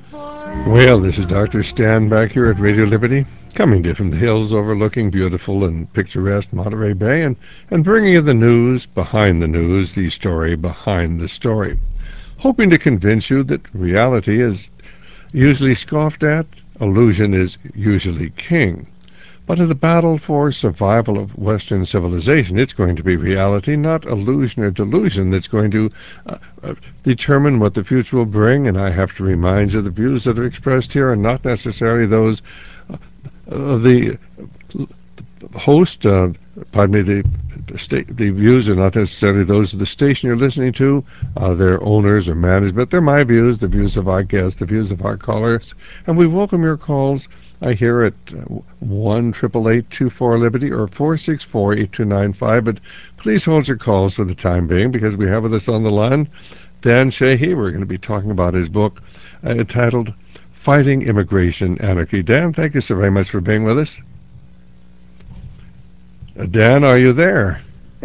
Well, this is Dr. Stan back here at Radio Liberty, coming to you from the hills overlooking beautiful and picturesque Monterey Bay and bringing you the news behind the news, the story behind the story. Hoping to convince you that reality is usually scoffed at, illusion is usually king. But in the battle for survival of Western civilization, it's going to be reality, not illusion or delusion, that's going to determine what the future will bring. And I have to remind you, the views that are expressed here are not necessarily those of the host. The views are not necessarily those of the station you're listening to, their owners or management. They're my views, the views of our guests, the views of our callers. And we welcome your calls. I hear at 1-888-24-LIBERTY or 464-8295, but please hold your calls for the time being because we have with us on the line Dan Sheehy. We're going to be talking about his book entitled Fighting Immigration Anarchy. Dan, thank you so very much for being with us. Dan, are you there?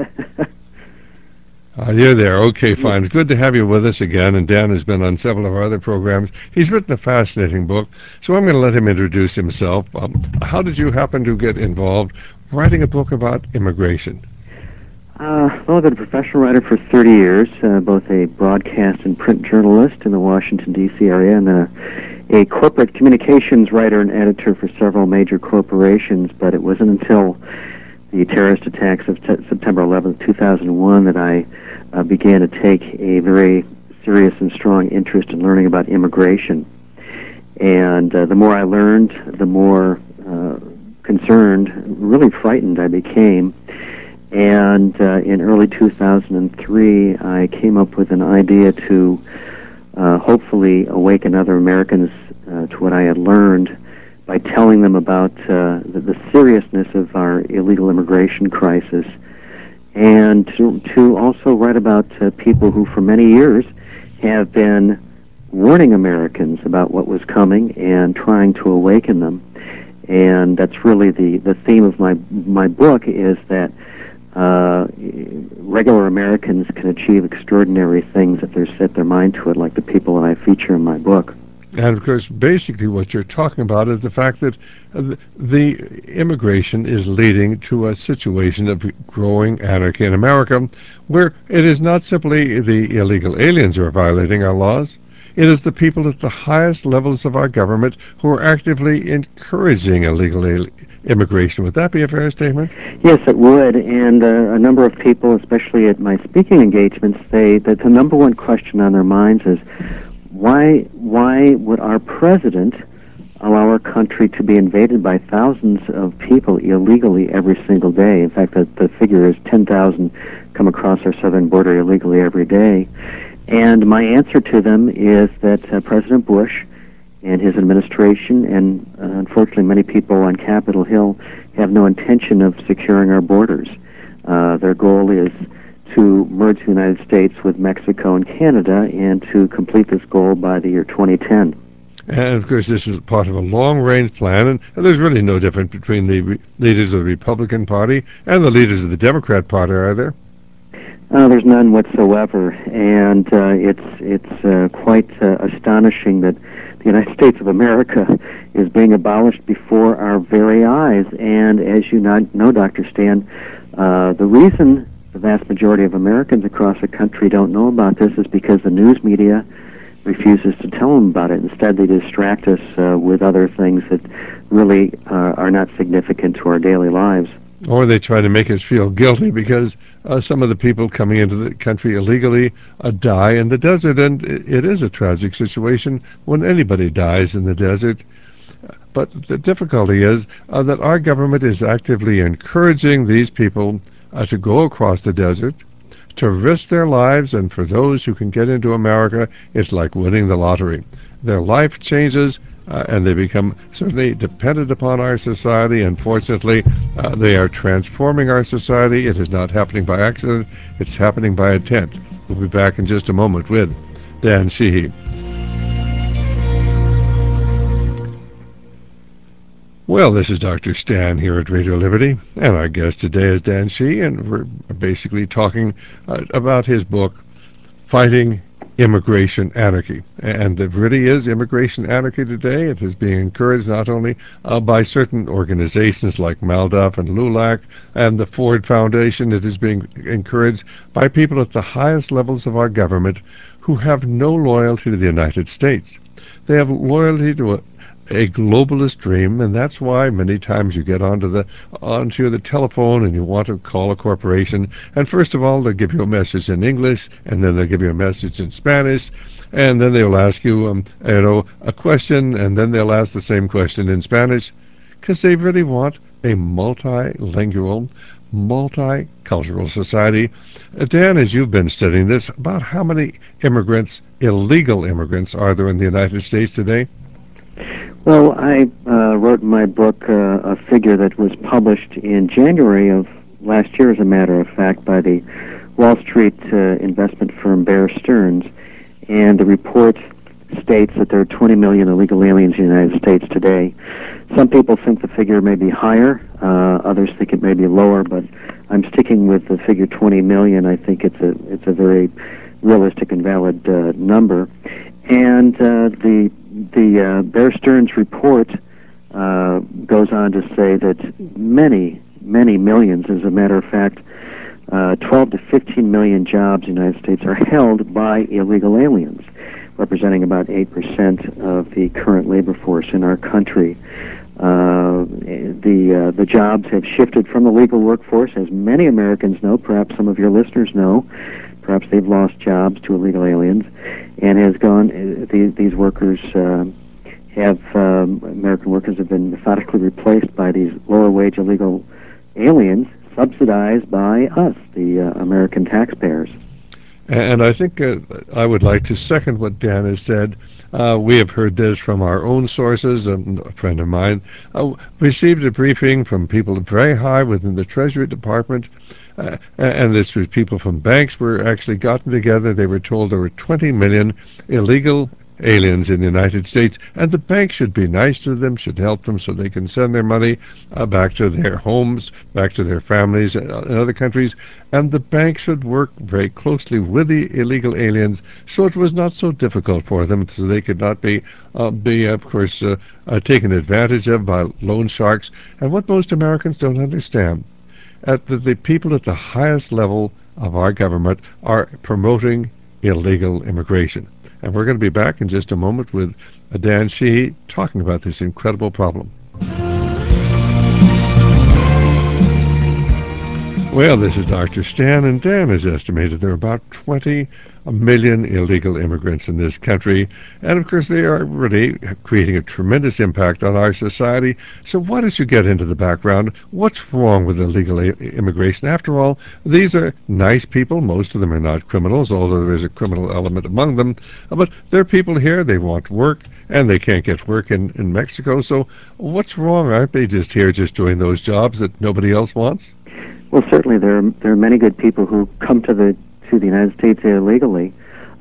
You're there. Okay, fine. It's good to have you with us again, and Dan has been on several of our other programs. He's written a fascinating book, so I'm going to let him introduce himself. How did you happen to get involved writing a book about immigration? Well, I've been a professional writer for 30 years, both a broadcast and print journalist in the Washington, D.C. area, and a corporate communications writer and editor for several major corporations, but it wasn't until the terrorist attacks of September 11th, 2001 that I began to take a very serious and strong interest in learning about immigration. And the more I learned, the more concerned, really frightened I became. And in early 2003, I came up with an idea to hopefully awaken other Americans to what I had learned by telling them about the seriousness of our illegal immigration crisis, and to also write about people who for many years have been warning Americans about what was coming and trying to awaken them. And that's really the theme of my book, is that regular Americans can achieve extraordinary things if they set their mind to it, like the people that I feature in my book. And, of course, basically what you're talking about is the fact that the immigration is leading to a situation of growing anarchy in America, where it is not simply the illegal aliens who are violating our laws. It is the people at the highest levels of our government who are actively encouraging illegal immigration. Would that be a fair statement? Yes, it would. And a number of people, especially at my speaking engagements, say that the number one question on their minds is, why would our president allow our country to be invaded by thousands of people illegally every single day? In fact, the figure is 10,000 come across our southern border illegally every day. And my answer to them is that President Bush and his administration, and unfortunately many people on Capitol Hill, have no intention of securing our borders. Their goal is to merge the United States with Mexico and Canada, and to complete this goal by the year 2010. And, of course, this is part of a long-range plan, and there's really no difference between the leaders of the Republican Party and the leaders of the Democrat Party, are there? There's none whatsoever, and it's quite astonishing that the United States of America is being abolished before our very eyes. And as you know, Dr. Stan, the reason the vast majority of Americans across the country don't know about this is because the news media refuses to tell them about it. Instead, they distract us with other things that really are not significant to our daily lives. Or they try to make us feel guilty because some of the people coming into the country illegally die in the desert, and it is a tragic situation when anybody dies in the desert. But the difficulty is that our government is actively encouraging these people to go across the desert, to risk their lives, and for those who can get into America, it's like winning the lottery. Their life changes, and they become certainly dependent upon our society. Unfortunately, they are transforming our society. It is not happening by accident. It's happening by intent. We'll be back in just a moment with Dan Sheehy. Well, this is Dr. Stan here at Radio Liberty, and our guest today is Dan Sheehy, and we're basically talking about his book, Fighting immigration anarchy. And there really is immigration anarchy today. It is being encouraged not only by certain organizations like MALDOF and LULAC and the Ford Foundation, it is being encouraged by people at the highest levels of our government who have no loyalty to the United States. They have loyalty to a globalist dream, and that's why many times you get onto the telephone and you want to call a corporation, and first of all they'll give you a message in English, and then they'll give you a message in Spanish, and then they'll ask you a question, and then they'll ask the same question in Spanish, because they really want a multilingual, multicultural society. Dan, as you've been studying this, about how many immigrants, illegal immigrants, are there in the United States today? Well, I wrote in my book a figure that was published in January of last year, as a matter of fact, by the Wall Street investment firm Bear Stearns, and the report states that there are 20 million illegal aliens in the United States today. Some people think the figure may be higher, others think it may be lower, but I'm sticking with the figure 20 million. I think it's a very realistic and valid number. And the Bear Stearns report goes on to say that many millions, as a matter of fact, 12 to 15 million jobs in the United States are held by illegal aliens, representing about 8% of the current labor force in our country. The jobs have shifted from the legal workforce, as many Americans know, perhaps some of your listeners know. Perhaps they've lost jobs to illegal aliens, and has gone. These workers American workers have been methodically replaced by these lower wage illegal aliens, subsidized by us, the American taxpayers. And I think I would like to second what Dan has said. We have heard this from our own sources. A friend of mine received a briefing from people very high within the Treasury Department, and this was people from banks were actually gotten together. They were told there were 20 million illegal aliens in the United States, and the bank should be nice to them, should help them so they can send their money back to their homes, back to their families in other countries, and the bank should work very closely with the illegal aliens so it was not so difficult for them, so they could not be of course, taken advantage of by loan sharks. And what most Americans don't understand, the people at the highest level of our government are promoting illegal immigration. And we're going to be back in just a moment with Dan Sheehy talking about this incredible problem. Well, this is Dr. Stan, and Dan has estimated there are about 20 million illegal immigrants in this country, and of course they are really creating a tremendous impact on our society. So why don't you get into the background? What's wrong with illegal immigration? After all, these are nice people. Most of them are not criminals, although there is a criminal element among them. But they're people here, they want work, and they can't get work in Mexico. So what's wrong? Aren't they just here just doing those jobs that nobody else wants? Well, certainly there are many good people who come to the United States illegally,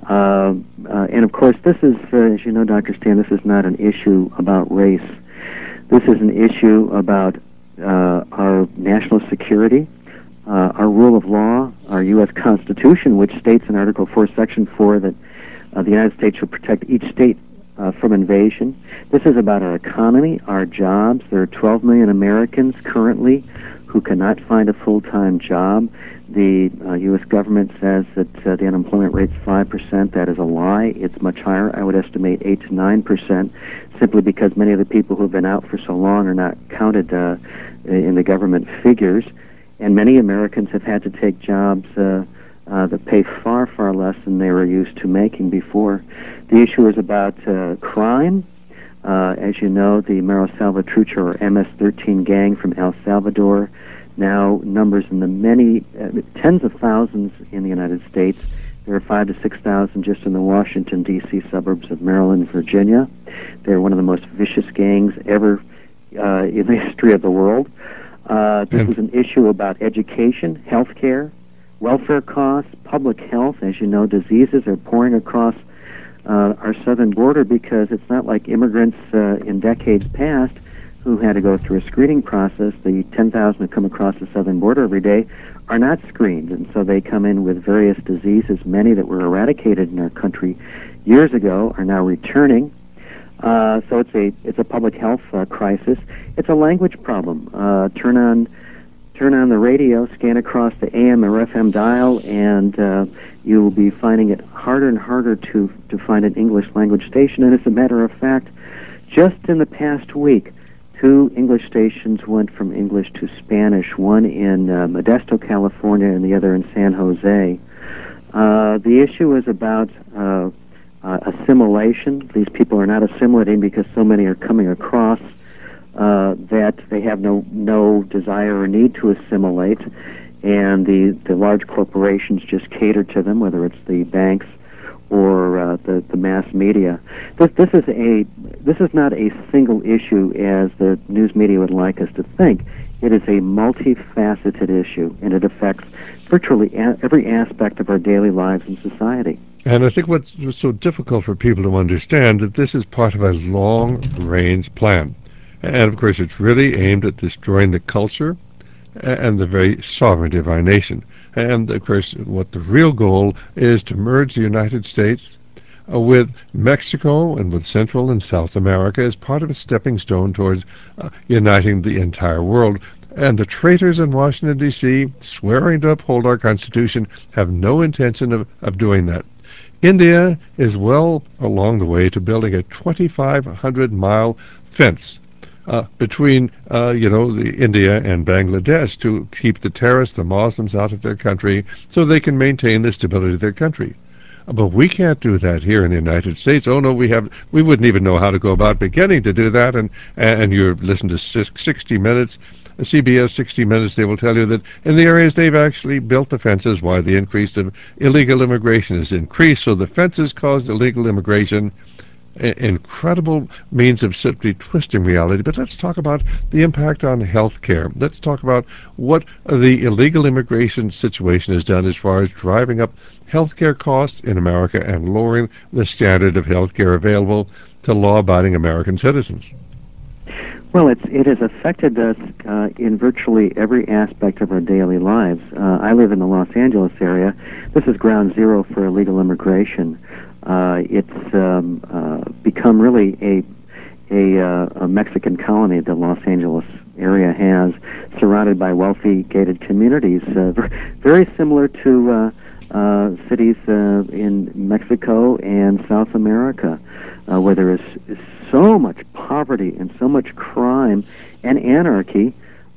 and of course this is, as you know, Dr. Stan, this is not an issue about race. This is an issue about our national security, our rule of law, our U.S. Constitution, which states in Article 4, Section 4 that the United States should protect each state from invasion. This is about our economy, our jobs. There are 12 million Americans currently who cannot find a full-time job. The U.S. government says that the unemployment rate's 5%. That is a lie. It's much higher. I would estimate 8 to 9%, simply because many of the people who have been out for so long are not counted in the government figures. And many Americans have had to take jobs that pay far, far less than they were used to making before. The issue is about crime. As you know, the Mero Salvatrucha, or MS-13 gang from El Salvador, now numbers in the many tens of thousands in the United States. There are 5,000 to 6,000 just in the Washington, D.C. suburbs of Maryland, Virginia. They're one of the most vicious gangs ever in the history of the world. This is an issue about education, health care, welfare costs, public health. As you know, diseases are pouring across our southern border because it's not like immigrants in decades past who had to go through a screening process, the 10,000 who come across the southern border every day, are not screened, and so they come in with various diseases. Many that were eradicated in our country years ago are now returning. So it's a public health crisis. It's a language problem. Turn on the radio, scan across the AM or FM dial, and you will be finding it harder and harder to find an English language station. And as a matter of fact, just in the past week, 2 English stations went from English to Spanish, one in Modesto, California, and the other in San Jose. The issue is about assimilation. These people are not assimilating because so many are coming across that they have no desire or need to assimilate, and the large corporations just cater to them, whether it's the banks or the mass media. This is not a single issue as the news media would like us to think. It is a multifaceted issue, and it affects virtually every aspect of our daily lives in society. And I think what's so difficult for people to understand that this is part of a long-range plan. And of course, it's really aimed at destroying the culture and the very sovereignty of our nation. And of course, what the real goal is to merge the United States with Mexico and with Central and South America as part of a stepping stone towards uniting the entire world. And the traitors in Washington, D.C., swearing to uphold our Constitution, have no intention of doing that. India is well along the way to building a 2,500-mile fence between, the India and Bangladesh to keep the terrorists, the Muslims, out of their country so they can maintain the stability of their country. But we can't do that here in the United States. Oh, no, we wouldn't even know how to go about beginning to do that. And you listen to 60 Minutes, CBS 60 Minutes, they will tell you that in the areas they've actually built the fences, why the increase of illegal immigration has increased. So the fences caused illegal immigration, incredible means of simply twisting reality. But let's talk about the impact on health care. Let's talk about what the illegal immigration situation has done as far as driving up health care costs in America and lowering the standard of health care available to law-abiding American citizens. Well, it has affected us in virtually every aspect of our daily lives. I live in the Los Angeles area. This is ground zero for illegal immigration. It's become really a Mexican colony. The Los Angeles area has, surrounded by wealthy gated communities, very similar to cities in Mexico and South America, where there is so much poverty and so much crime and anarchy,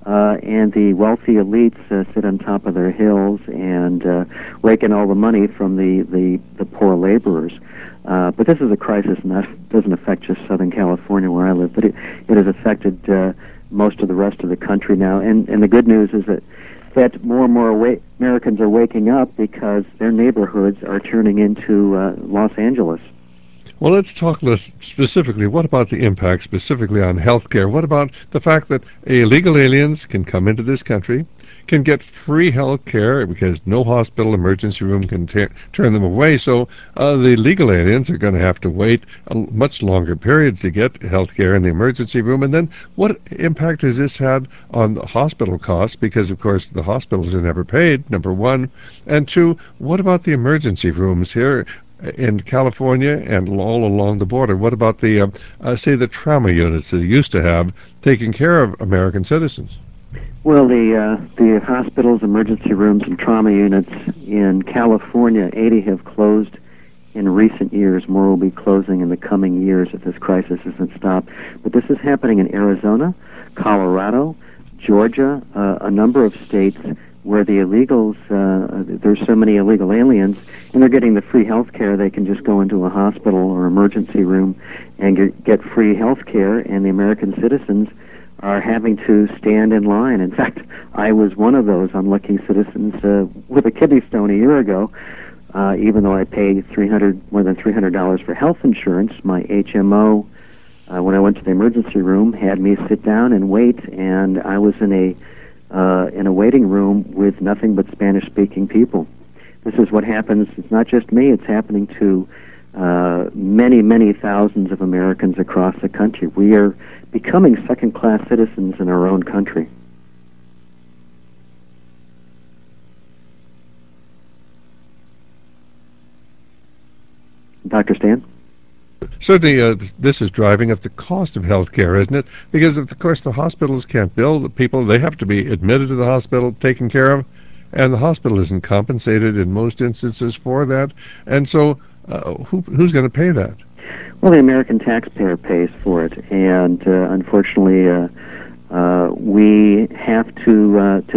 and the wealthy elites sit on top of their hills and rake in all the money from the poor laborers. But this is a crisis, and that doesn't affect just Southern California where I live, but it has affected most of the rest of the country now. And the good news is that more and more Americans are waking up because their neighborhoods are turning into Los Angeles. Well, let's talk less specifically. What about the impact specifically on health care? What about the fact that illegal aliens can come into this country, can get free health care because no hospital emergency room can turn them away? So the legal aliens are going to have to wait a much longer period to get health care in the emergency room. And then what impact has this had on the hospital costs? Because, of course, the hospitals are never paid, number one. And two, what about the emergency rooms here in California and all along the border? What about the, the trauma units that used to have taking care of American citizens? Well, the hospitals, emergency rooms, and trauma units in California, 80 have closed in recent years. More will be closing in the coming years if this crisis isn't stopped. But this is happening in Arizona, Colorado, Georgia, a number of states where the illegals, there's so many illegal aliens, and they're getting the free health care. They can just go into a hospital or emergency room and get free health care, and the American citizens are having to stand in line. In fact, I was one of those unlucky citizens with a kidney stone a year ago. Even though I paid more than $300 for health insurance, my HMO, when I went to the emergency room, had me sit down and wait, and I was in a waiting room with nothing but Spanish-speaking people. This is what happens. It's not just me. It's happening to many, many thousands of Americans across the country. We are becoming second-class citizens in our own country. Dr. Stan? Certainly, this is driving up the cost of health care, isn't it? Because, of course, the hospitals can't bill the people. They have to be admitted to the hospital, taken care of, and the hospital isn't compensated in most instances for that. And so who's going to pay that? Well, the American taxpayer pays for it, and unfortunately, we have to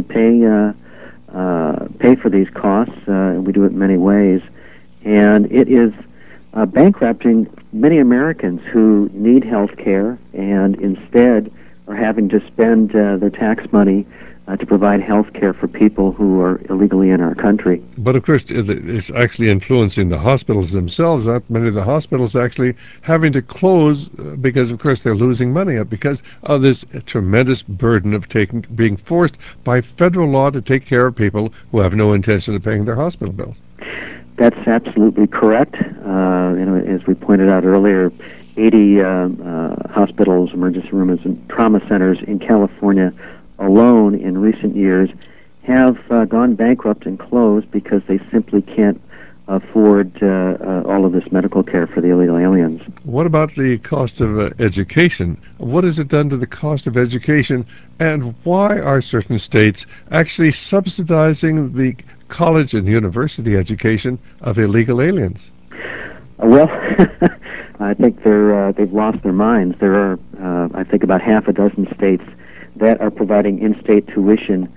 pay for these costs. We do it in many ways, and it is bankrupting many Americans who need health care and instead are having to spend their tax money to provide health care for people who are illegally in our country. But of course, it's actually influencing the hospitals themselves. Aren't many of the hospitals actually having to close because, of course, they're losing money because of this tremendous burden of being forced by federal law to take care of people who have no intention of paying their hospital bills? That's absolutely correct. As we pointed out earlier, 80 hospitals, emergency rooms, and trauma centers in California alone in recent years have gone bankrupt and closed because they simply can't afford all of this medical care for the illegal aliens. What about the cost of education? What has it done to the cost of education, and why are certain states actually subsidizing the college and university education of illegal aliens? Well, I think they've lost their minds. There are, I think, about half a dozen states that are providing in-state tuition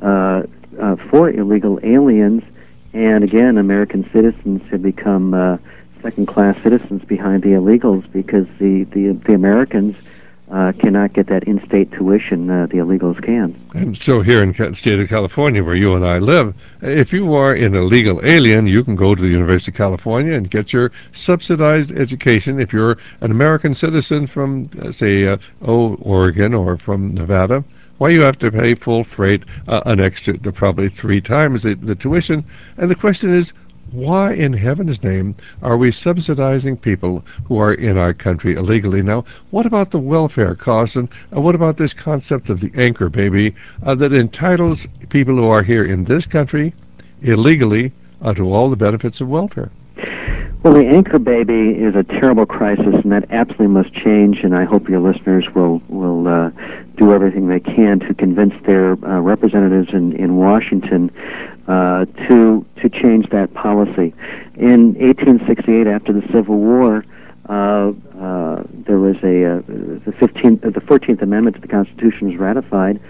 for illegal aliens, and again, American citizens have become second-class citizens behind the illegals because the Americans cannot get that in-state tuition the illegals can. And so here in the state of California, where you and I live, if you are an illegal alien, you can go to the University of California and get your subsidized education. If you're an American citizen from, say, Oregon or from Nevada, why you have to pay full freight, an extra, probably 3 times the tuition. And the question is, why in heaven's name are we subsidizing people who are in our country illegally? Now, what about the welfare costs, and what about this concept of the anchor baby that entitles people who are here in this country illegally to all the benefits of welfare? Well, the anchor baby is a terrible crisis, and that absolutely must change, and I hope your listeners will do everything they can to convince their representatives in Washington to change that policy. In 1868, after the Civil War, there was the 14th Amendment to the Constitution was ratified,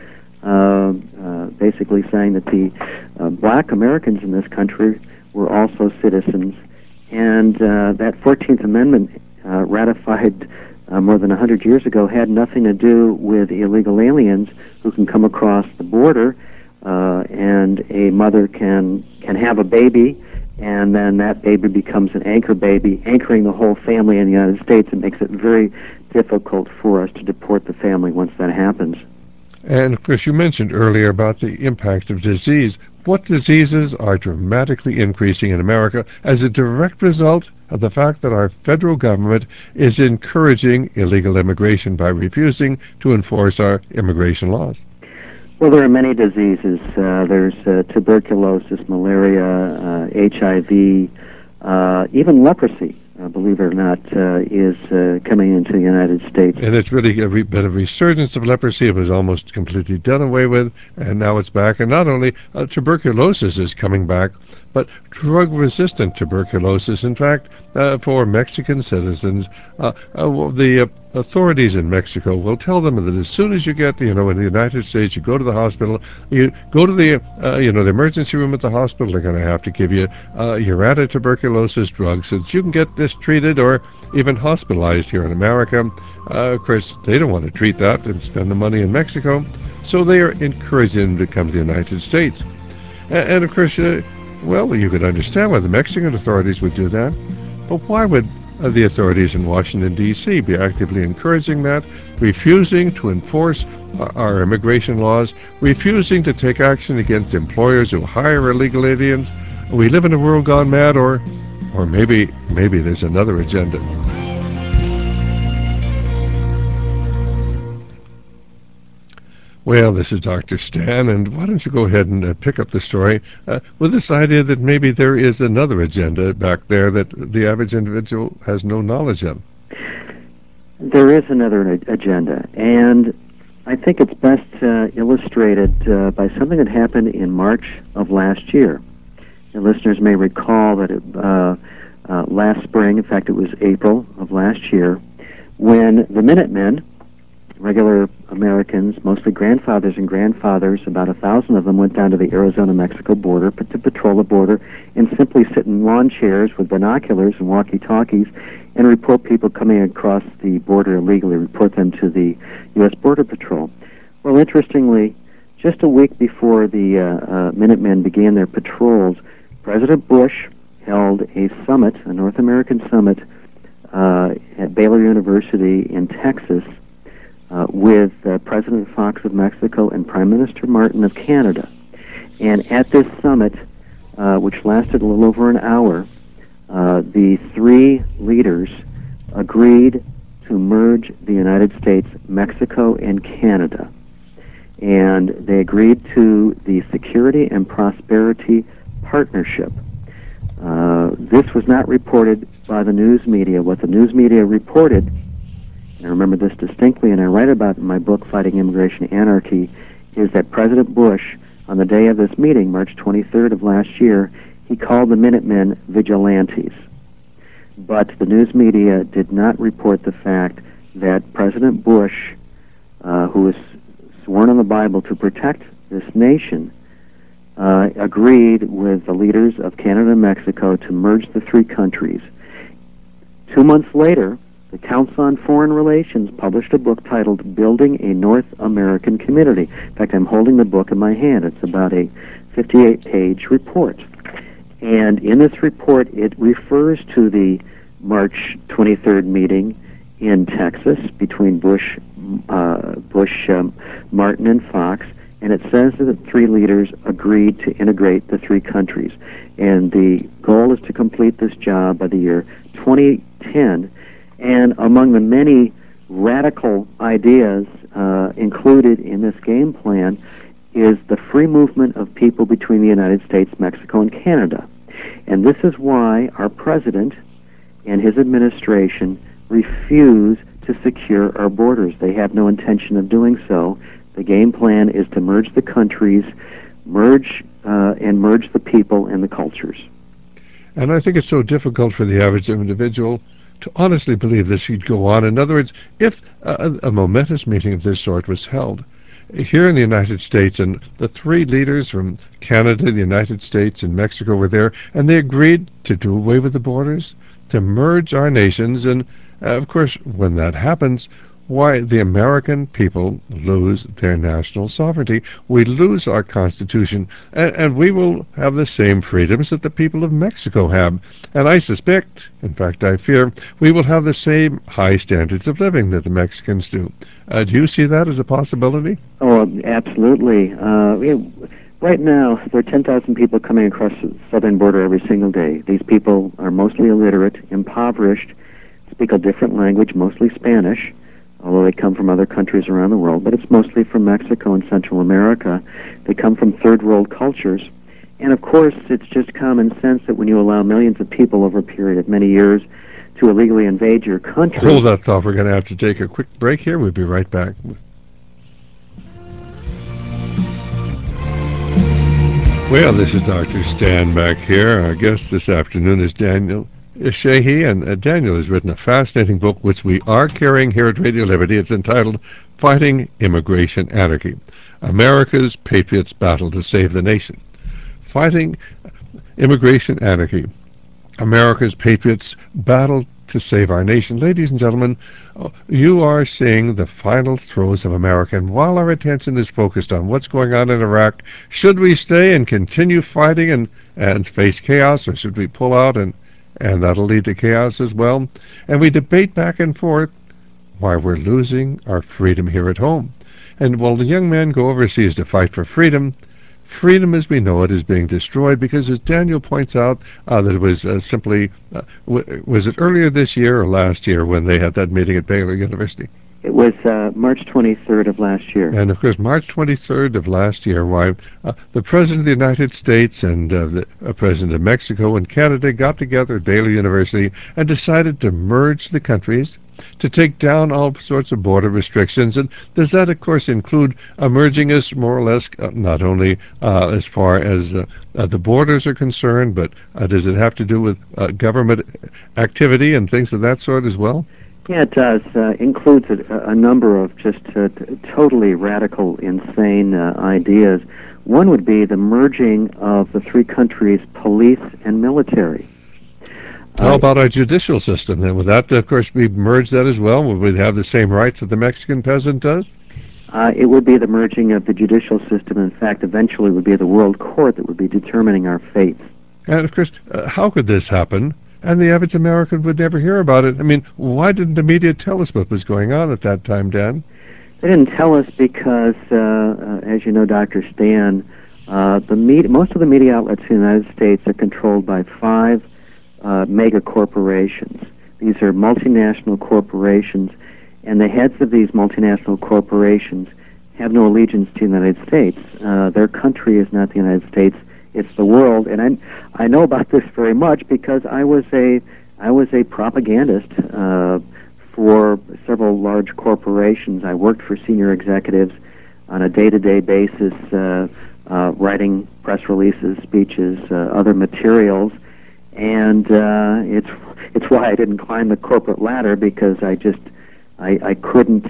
basically saying that the black Americans in this country were also citizens, and that 14th Amendment ratified more than 100 years ago had nothing to do with illegal aliens who can come across the border, and a mother can have a baby, and then that baby becomes an anchor baby, anchoring the whole family in the United States. It makes it very difficult for us to deport the family once that happens. And, of course, you mentioned earlier about the impact of disease. What diseases are dramatically increasing in America as a direct result of the fact that our federal government is encouraging illegal immigration by refusing to enforce our immigration laws? Well, there are many diseases. There's tuberculosis, malaria, HIV, even leprosy, believe it or not, is coming into the United States. And it's really been a resurgence of leprosy. It was almost completely done away with, and now it's back. And not only tuberculosis is coming back, but drug-resistant tuberculosis. In fact, for Mexican citizens, the authorities in Mexico will tell them that as soon as you get, in the United States, you go to the hospital, you go to the emergency room at the hospital, they're going to have to give you your anti-tuberculosis drugs so that you can get this treated or even hospitalized here in America. Of course, they don't want to treat that and spend the money in Mexico, so they are encouraging them to come to the United States. And of course, well, you could understand why the Mexican authorities would do that, but why would the authorities in Washington, D.C. be actively encouraging that, refusing to enforce our immigration laws, refusing to take action against employers who hire illegal aliens? We live in a world gone mad, or Or maybe there's another agenda. Well, this is Dr. Stan, and why don't you go ahead and pick up the story with this idea that maybe there is another agenda back there that the average individual has no knowledge of. There is another agenda, and I think it's best illustrated by something that happened in March of last year. And listeners may recall that last spring, in fact it was April of last year, when the Minutemen, regular Americans, mostly grandfathers and grandfathers, about 1,000 of them went down to the Arizona-Mexico border to patrol the border and simply sit in lawn chairs with binoculars and walkie-talkies and report people coming across the border illegally, report them to the U.S. Border Patrol. Well, interestingly, just a week before the Minutemen began their patrols, President Bush held a summit, a North American summit, at Baylor University in Texas, with President Fox of Mexico and Prime Minister Martin of Canada. And at this summit, which lasted a little over an hour, the three leaders agreed to merge the United States, Mexico, and Canada. And they agreed to the Security and Prosperity Partnership. This was not reported by the news media. What the news media reported, and I remember this distinctly, and I write about it in my book, Fighting Immigration Anarchy, is that President Bush, on the day of this meeting, March 23rd of last year, he called the Minutemen vigilantes. But the news media did not report the fact that President Bush, who was sworn on the Bible to protect this nation, agreed with the leaders of Canada and Mexico to merge the three countries. 2 months later, the Council on Foreign Relations published a book titled Building a North American Community. In fact, I'm holding the book in my hand. It's about a 58-page report. And in this report, it refers to the March 23rd meeting in Texas between Bush, Martin, and Fox, and it says that the three leaders agreed to integrate the three countries. And the goal is to complete this job by the year 2010. And among the many radical ideas included in this game plan is the free movement of people between the United States, Mexico, and Canada. And this is why our president and his administration refuse to secure our borders. They have no intention of doing so. The game plan is to merge the countries, merge the people and the cultures. And I think it's so difficult for the average individual to honestly believe this should go on. In other words, if a momentous meeting of this sort was held here in the United States, and the three leaders from Canada, the United States, and Mexico were there, and they agreed to do away with the borders, to merge our nations, and of course, when that happens, why, the American people lose their national sovereignty. We lose our Constitution, and we will have the same freedoms that the people of Mexico have. And I suspect, in fact I fear, we will have the same high standards of living that the Mexicans do. Do you see that as a possibility? Oh, absolutely. Right now, there are 10,000 people coming across the southern border every single day. These people are mostly illiterate, impoverished, speak a different language, mostly Spanish, although they come from other countries around the world, but it's mostly from Mexico and Central America. They come from third world cultures. And of course, it's just common sense that when you allow millions of people over a period of many years to illegally invade your country... Hold that thought. We're going to have to take a quick break here. We'll be right back. Well, this is Dr. Stan back here. Our guest this afternoon is Daniel Sheehy, and Daniel has written a fascinating book which we are carrying here at Radio Liberty. It's entitled Fighting Immigration Anarchy, America's Patriots Battle to Save the Nation. Fighting Immigration Anarchy, America's Patriots Battle to Save Our Nation. Ladies and gentlemen, you are seeing the final throes of America, and while our attention is focused on what's going on in Iraq, should we stay and continue fighting and face chaos, or should we pull out and that'll lead to chaos as well? And we debate back and forth why we're losing our freedom here at home. And while the young men go overseas to fight for freedom, freedom as we know it is being destroyed because, as Daniel points out, that it was was it earlier this year or last year when they had that meeting at Baylor University? It was March 23rd of last year. And, of course, March 23rd of last year, why the President of the United States and the President of Mexico and Canada got together at Baylor University and decided to merge the countries, to take down all sorts of border restrictions. And does that, of course, include merging us more or less, not only as far as the borders are concerned, but does it have to do with government activity and things of that sort as well? Yeah, it does. Includes a number of just totally radical, insane ideas. One would be the merging of the three countries' police and military. How about our judicial system? And would that, of course, be merged that as well? Would we have the same rights that the Mexican peasant does? It would be the merging of the judicial system. In fact, eventually it would be the world court that would be determining our fates. And, of course, how could this happen? And the average American would never hear about it. I mean, why didn't the media tell us what was going on at that time, Dan? They didn't tell us because, as you know, Dr. Stan, most of the media outlets in the United States are controlled by five mega corporations. These are multinational corporations, and the heads of these multinational corporations have no allegiance to the United States. Their country is not the United States. It's the world, and I know about this very much because I was a propagandist for several large corporations. I worked for senior executives on a day-to-day basis, writing press releases, speeches, other materials, and it's why I didn't climb the corporate ladder, because I couldn't.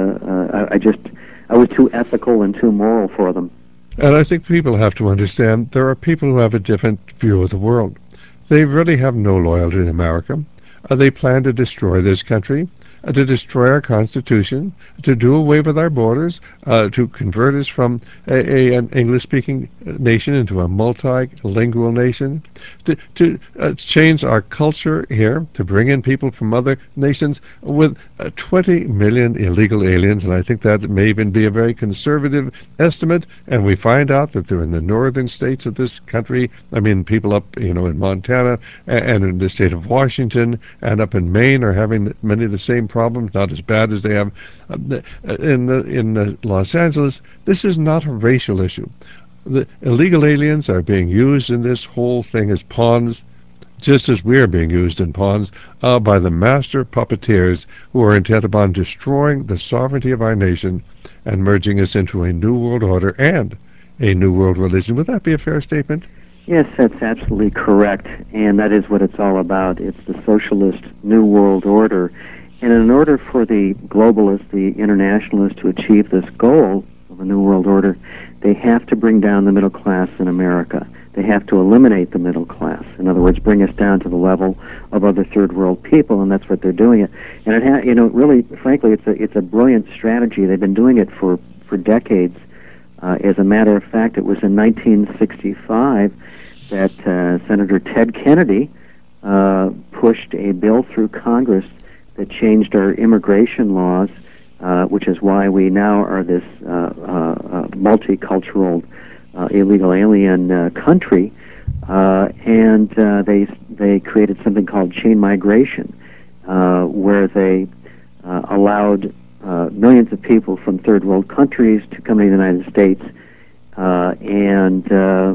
I was too ethical and too moral for them. And I think people have to understand there are people who have a different view of the world. They really have no loyalty to America. They plan to destroy this country, to destroy our Constitution, to do away with our borders, to convert us from an English-speaking nation into a multilingual nation, to change our culture here, to bring in people from other nations with 20 million illegal aliens, and I think that may even be a very conservative estimate, and we find out that they're in the northern states of this country. I mean, people up, in Montana and in the state of Washington and up in Maine are having many of the same problems, not as bad as they have in Los Angeles. This is not a racial issue. The illegal aliens are being used in this whole thing as pawns, just as we are being used in pawns by the master puppeteers who are intent upon destroying the sovereignty of our nation and merging us into a new world order and a new world religion. Would that be a fair statement? Yes, that's absolutely correct, and that is what it's all about. It's the socialist New World Order. And in order for the globalists, the internationalists, to achieve this goal of a New World Order, they have to bring down the middle class in America. They have to eliminate the middle class. In other words, bring us down to the level of other third world people, and that's what they're doing. And really, frankly, it's a brilliant strategy. They've been doing it for decades. As a matter of fact, it was in 1965 that Senator Ted Kennedy pushed a bill through Congress that changed our immigration laws, which is why we now are this multicultural illegal alien country. And they created something called chain migration, where they allowed millions of people from third world countries to come to the United States and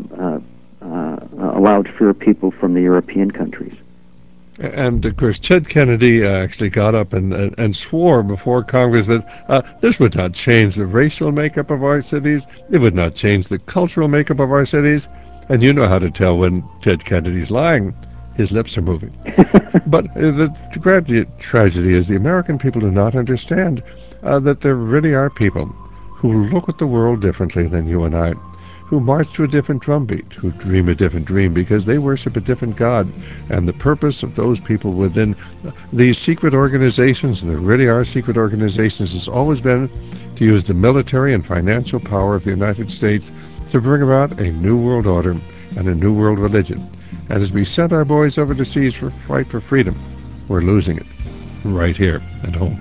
allowed fewer people from the European countries. And, of course, Ted Kennedy actually got up and swore before Congress that this would not change the racial makeup of our cities. It would not change the cultural makeup of our cities. And you know how to tell when Ted Kennedy's lying. His lips are moving. But the tragedy is the American people do not understand that there really are people who look at the world differently than you and I, who march to a different drumbeat, who dream a different dream because they worship a different God. And the purpose of those people within these secret organizations, and there really are secret organizations, has always been to use the military and financial power of the United States to bring about a new world order and a new world religion. And as we send our boys over the seas for fight for freedom, we're losing it right here at home.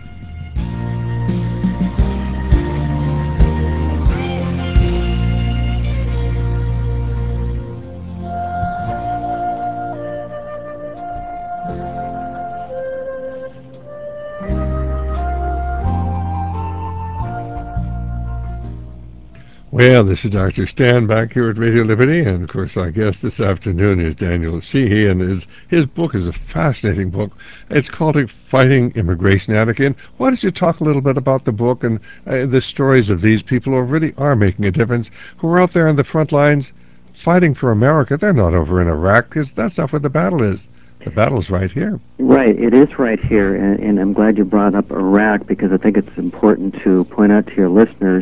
Well, this is Dr. Stan back here at Radio Liberty, and of course our guest this afternoon is Daniel Sheehy, and his book is a fascinating book. It's called Fighting Immigration Anarchy. And why don't you talk a little bit about the book and the stories of these people who really are making a difference, who are out there on the front lines fighting for America. They're not over in Iraq, because that's not where the battle is. The battle's right here. Right, it is right here, and I'm glad you brought up Iraq, because I think it's important to point out to your listeners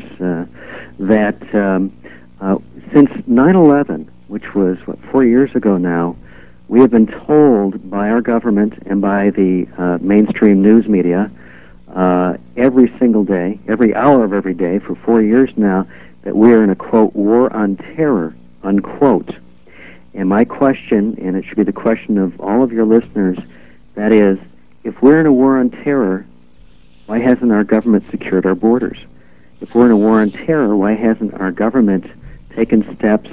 that since 9/11, which was, 4 years ago now, we have been told by our government and by the mainstream news media every single day, every hour of every day, for 4 years now, that we are in a, quote, war on terror, unquote. And my question, and it should be the question of all of your listeners, that is, if we're in a war on terror, why hasn't our government secured our borders? If we're in a war on terror, why hasn't our government taken steps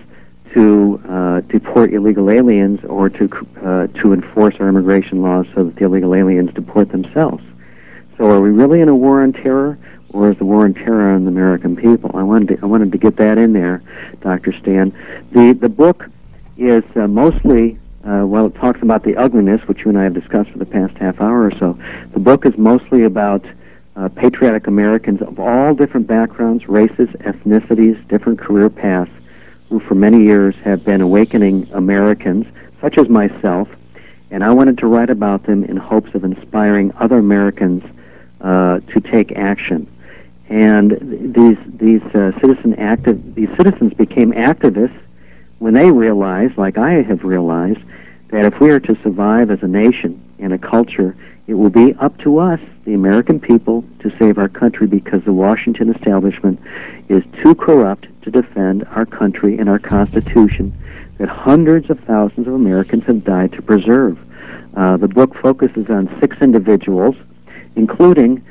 to deport illegal aliens, or to enforce our immigration laws so that the illegal aliens deport themselves? So are we really in a war on terror, or is the war on terror on the American people? I wanted to get that in there, Dr. Stan. The book is mostly, well, it talks about the ugliness, which you and I have discussed for the past half hour or so. The book is mostly about patriotic Americans of all different backgrounds, races, ethnicities, different career paths, who for many years have been awakening Americans, such as myself, and I wanted to write about them in hopes of inspiring other Americans to take action. And these citizens became activists when they realized, like I have realized, that if we are to survive as a nation and a culture, it will be up to us, the American people, to save our country, because the Washington establishment is too corrupt to defend our country and our Constitution that hundreds of thousands of Americans have died to preserve. The book focuses on 6 individuals, including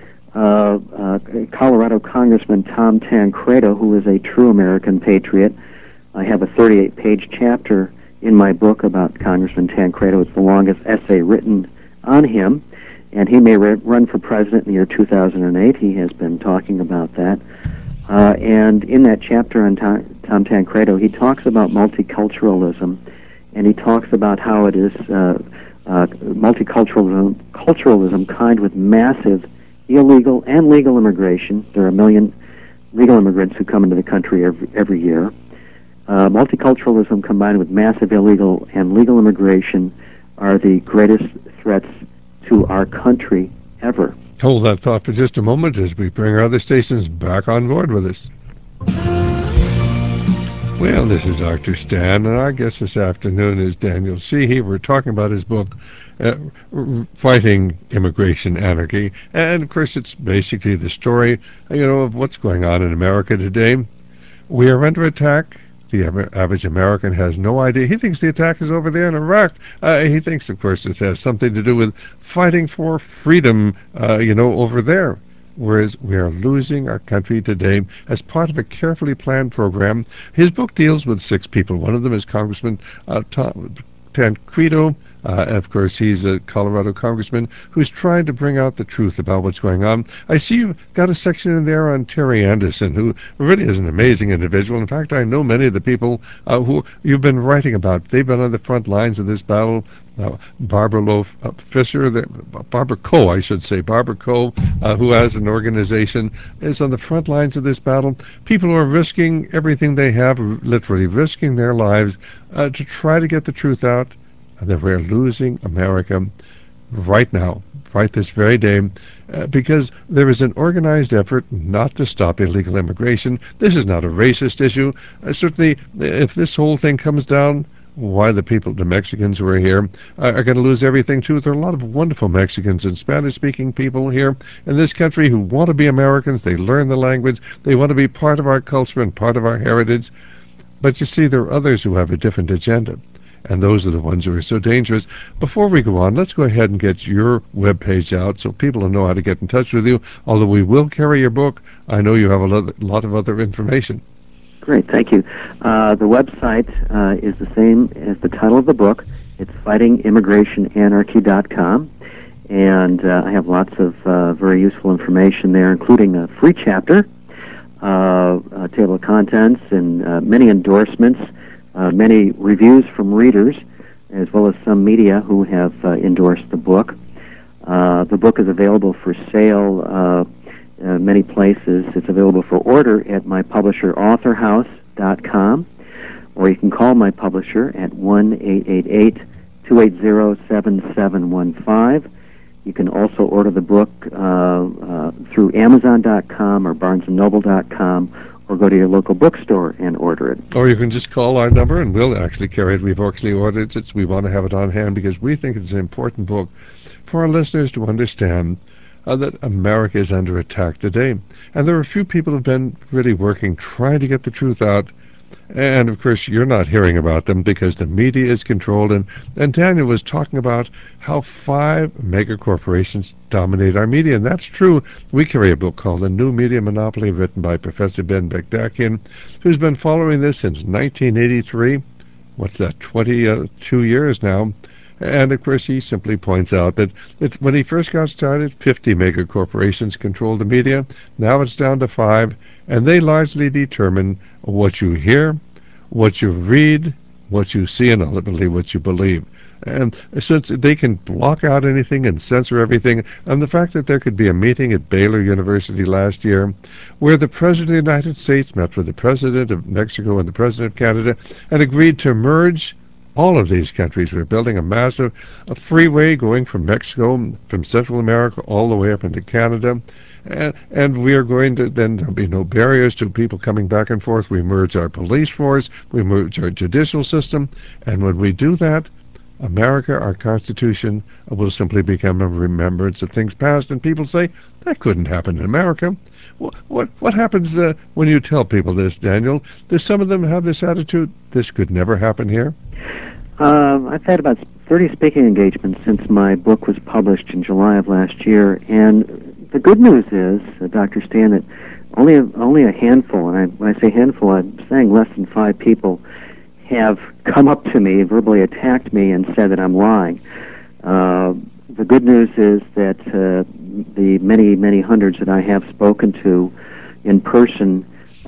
Colorado Congressman Tom Tancredo, who is a true American patriot. I have a 38-page chapter in my book about Congressman Tancredo. It's the longest essay written on him, and he may run for president in the year 2008. He has been talking about that. And in that chapter on Tom Tancredo, he talks about multiculturalism, and he talks about how it is multiculturalism kind with massive illegal and legal immigration. There are 1 million legal immigrants who come into the country every year. Multiculturalism combined with massive illegal and legal immigration are the greatest threats to our country ever. Hold that thought for just a moment as we bring our other stations back on board with us. Well, this is Dr. Stan, and our guest this afternoon is Daniel Sheehy. We're talking about his book, Fighting Immigration Anarchy. And, of course, it's basically the story, of what's going on in America today. We are under attack. The average American has no idea. He thinks the attack is over there in Iraq. He thinks, of course, it has something to do with fighting for freedom, over there. Whereas we are losing our country today as part of a carefully planned program. His book deals with 6 people. One of them is Congressman Tom Tancredo. Of course, he's a Colorado congressman who's trying to bring out the truth about what's going on. I see you've got a section in there on Terry Anderson, who really is an amazing individual. In fact, I know many of the people who you've been writing about. They've been on the front lines of this battle. Barbara Coe, who has an organization, is on the front lines of this battle. People who are risking everything they have, literally risking their lives, to try to get the truth out, that we're losing America right now, right this very day, because there is an organized effort not to stop illegal immigration. This is not a racist issue. Certainly, if this whole thing comes down, why the Mexicans who are here are going to lose everything too. There are a lot of wonderful Mexicans and Spanish-speaking people here in this country who want to be Americans. They learn the language. They want to be part of our culture and part of our heritage. But you see, there are others who have a different agenda. And those are the ones who are so dangerous. Before we go on, let's go ahead and get your webpage out so people will know how to get in touch with you. Although we will carry your book, I know you have a lot of other information. Great, thank you. The website is the same as the title of the book. It's fightingimmigrationanarchy.com. And I have lots of very useful information there, including a free chapter table of contents, and many endorsements, many reviews from readers, as well as some media who have endorsed the book. The book is available for sale many places. It's available for order at my publisher, authorhouse.com, or you can call my publisher at 1-888-280-7715. You can also order the book through Amazon.com or BarnesandNoble.com, or go to your local bookstore and order it. Or you can just call our number and we'll actually carry it. We've actually ordered it. We want to have it on hand because we think it's an important book for our listeners to understand that America is under attack today. And there are a few people who have been really working, trying to get the truth out. And, of course, you're not hearing about them because the media is controlled. And Daniel was talking about how 5 mega corporations dominate our media. And that's true. We carry a book called The New Media Monopoly, written by Professor Ben Bekdakian, who's been following this since 1983. What's that, 22 years now. And, of course, he simply points out that when he first got started, 50 mega corporations controlled the media. Now it's down to 5, and they largely determine what you hear, what you read, what you see, and ultimately what you believe. And since they can block out anything and censor everything, and the fact that there could be a meeting at Baylor University last year where the President of the United States met with the President of Mexico and the President of Canada and agreed to merge all of these countries. We're building a massive freeway going from Mexico, from Central America, all the way up into Canada. And we are going to, then there'll be no barriers to people coming back and forth. We merge our police force, we merge our judicial system, and when we do that, America, our Constitution, will simply become a remembrance of things past. And people say, that couldn't happen in America. What happens when you tell people this, Daniel? Does some of them have this attitude, this could never happen here? I've had about 30 speaking engagements since my book was published in July of last year, and the good news is, Dr. Stan, that only a handful, and when I say handful, I'm saying less than 5 people, have come up to me, verbally attacked me, and said that I'm lying. The good news is that the many, many hundreds that I have spoken to in person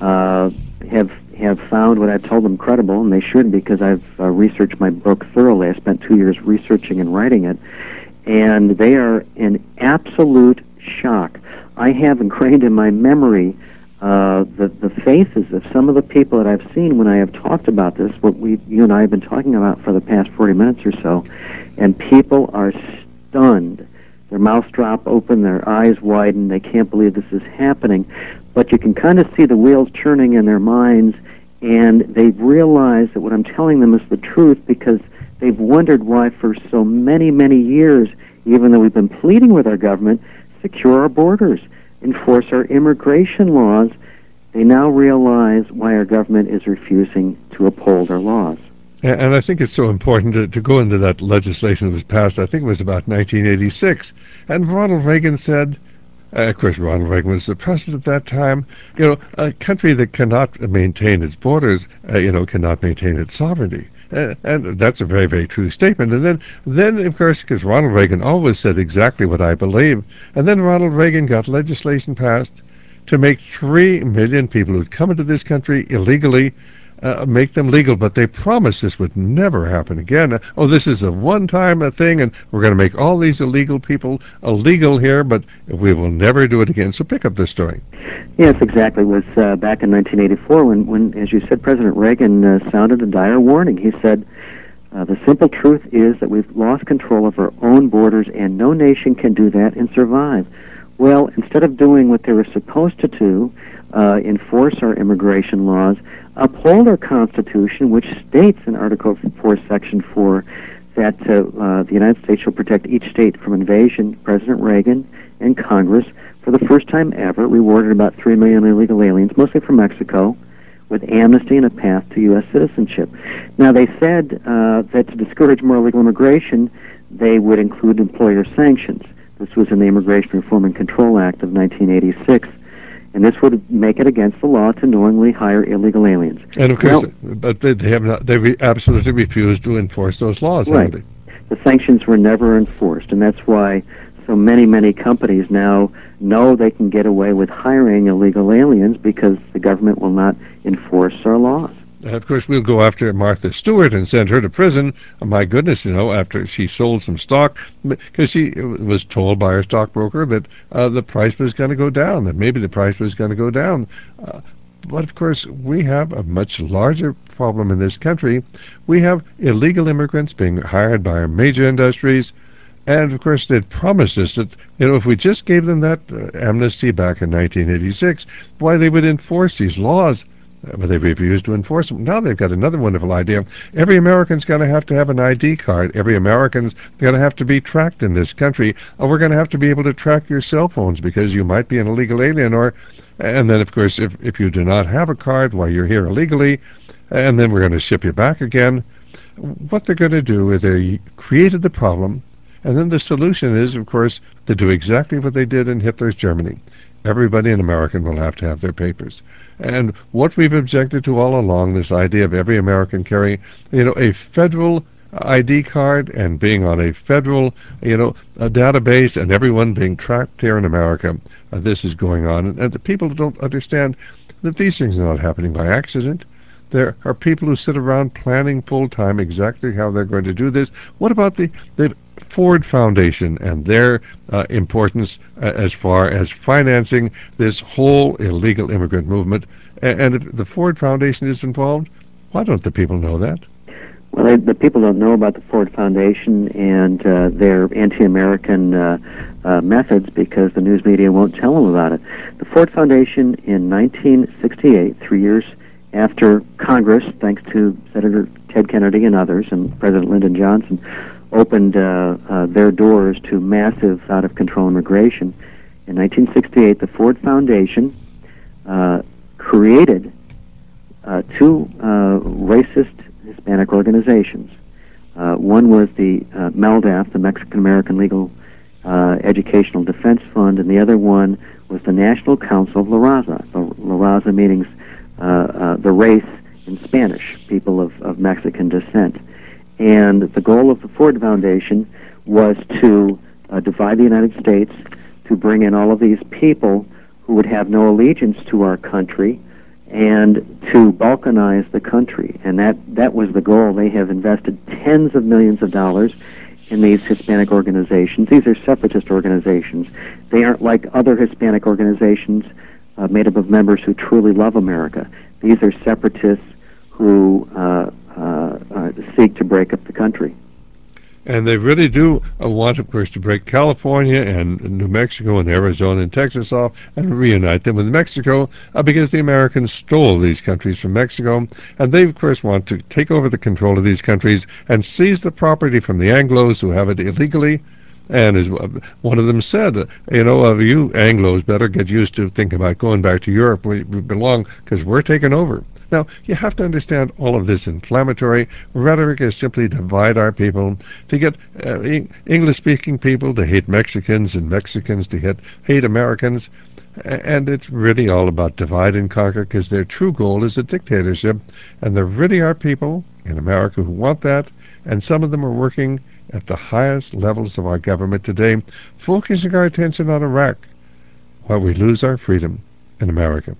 have found what I've told them credible, and they should, because I've researched my book thoroughly. I spent 2 years researching and writing it, and they are in absolute shock. I have ingrained in my memory the faces of some of the people that I've seen when I have talked about this, what you and I have been talking about for the past 40 minutes or so, and people are stunned. Their mouths drop open, their eyes widen, they can't believe this is happening. But you can kind of see the wheels turning in their minds, and they've realized that what I'm telling them is the truth, because they've wondered why for so many, many years, even though we've been pleading with our government, secure our borders, enforce our immigration laws, they now realize why our government is refusing to uphold our laws. And I think it's so important to go into that legislation that was passed. I think it was about 1986. And Ronald Reagan said, of course, Ronald Reagan was the president at that time, a country that cannot maintain its borders, cannot maintain its sovereignty. And that's a very, very true statement. And then, of course, because Ronald Reagan always said exactly what I believe, and then Ronald Reagan got legislation passed to make 3 million people who'd come into this country illegally, make them legal, but they promised this would never happen again. This is a one-time thing, and we're going to make all these illegal people illegal here, but we will never do it again. So pick up this story. Yes, exactly. It was back in 1984 when, as you said, President Reagan sounded a dire warning. He said, the simple truth is that we've lost control of our own borders, and no nation can do that and survive. Well, instead of doing what they were supposed to do, enforce our immigration laws, uphold our Constitution, which states in Article 4, Section 4, that the United States shall protect each state from invasion, President Reagan and Congress, for the first time ever, rewarded about 3 million illegal aliens, mostly from Mexico, with amnesty and a path to U.S. citizenship. Now, they said that to discourage more illegal immigration, they would include employer sanctions. This was in the Immigration Reform and Control Act of 1986. And this would make it against the law to knowingly hire illegal aliens. And of course, but they have not. They absolutely refused to enforce those laws. Right. The sanctions were never enforced, and that's why So many companies now know they can get away with hiring illegal aliens because the government will not enforce our laws. Of course, we'll go after Martha Stewart and send her to prison. Oh, my goodness, after she sold some stock, because she was told by her stockbroker that the price was going to go down, that maybe the price was going to go down. But, of course, we have a much larger problem in this country. We have illegal immigrants being hired by our major industries. And, of course, they'd promised us that, if we just gave them that amnesty back in 1986, why, they would enforce these laws. But they refused to enforce them. Now they've got another wonderful idea. Every American's going to have an ID card. Every American's going to have to be tracked in this country. Or we're going to have to be able to track your cell phones because you might be an illegal alien. And then, of course, if you do not have a card while you're here illegally, and then we're going to ship you back again. What they're going to do is they created the problem, and then the solution is, of course, to do exactly what they did in Hitler's Germany. Everybody in America will have to have their papers. And what we've objected to all along, this idea of every American carrying, a federal ID card and being on a federal, a database and everyone being tracked here in America, this is going on. And the people don't understand that these things are not happening by accident. There are people who sit around planning full-time exactly how they're going to do this. What about the Ford Foundation and their importance as far as financing this whole illegal immigrant movement? And if the Ford Foundation is involved, why don't the people know that? Well, the people don't know about the Ford Foundation and their anti-American methods because the news media won't tell them about it. The Ford Foundation in 1968, 3 years after Congress, thanks to Senator Ted Kennedy and others, and President Lyndon Johnson, opened their doors to massive, out-of-control immigration. In 1968, the Ford Foundation created two racist Hispanic organizations. One was the MELDAF, the Mexican American Legal Educational Defense Fund, and the other one was the National Council of La Raza. La Raza meaning the race in Spanish, people of Mexican descent. And the goal of the Ford Foundation was to divide the United States, to bring in all of these people who would have no allegiance to our country, and to balkanize the country. And that was the goal. They have invested tens of millions of dollars in these Hispanic organizations. These are separatist organizations. They aren't like other Hispanic organizations made up of members who truly love America. These are separatists who seek to break up the country. And they really do want, of course, to break California and New Mexico and Arizona and Texas off and reunite them with Mexico because the Americans stole these countries from Mexico. And they, of course, want to take over the control of these countries and seize the property from the Anglos who have it illegally. And as one of them said, you Anglos better get used to thinking about going back to Europe where we belong because we're taking over. Now, you have to understand all of this inflammatory rhetoric is simply to divide our people, to get English-speaking people to hate Mexicans and Mexicans to hate Americans. And it's really all about divide and conquer because their true goal is a dictatorship. And there really are people in America who want that, and some of them are working at the highest levels of our government today, focusing our attention on Iraq while we lose our freedom in America.